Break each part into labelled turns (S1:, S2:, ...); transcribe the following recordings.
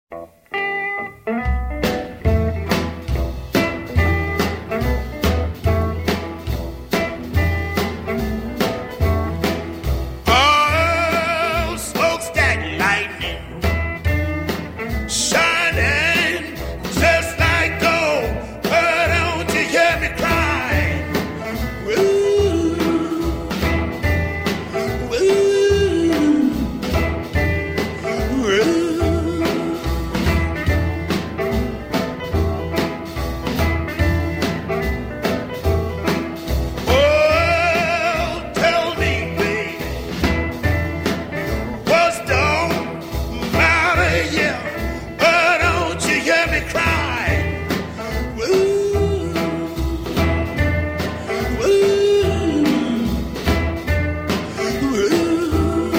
S1: Oh, smokestack lightning shining just like gold. But don't you hear me crying? Woo, woo, woo. Oh, tell me, baby, what's don't matter, yeah. But don't you hear me cry? Woo, woo, woo.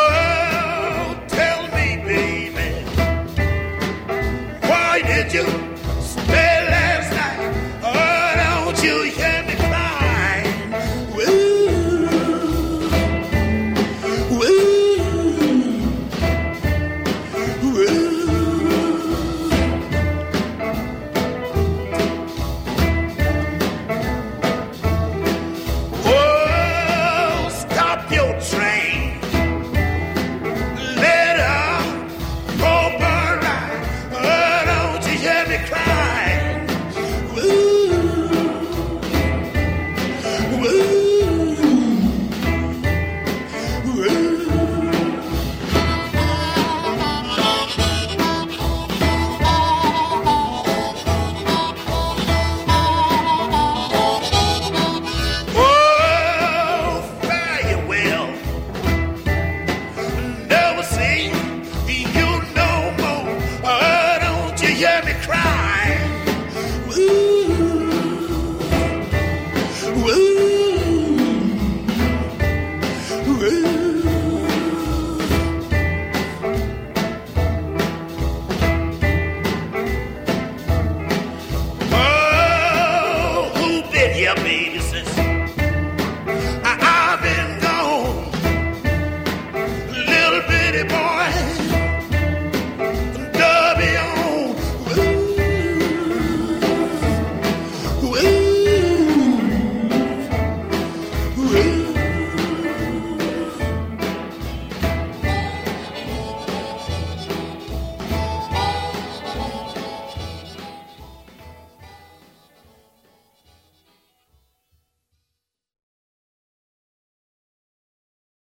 S1: Oh, tell me, baby, why did you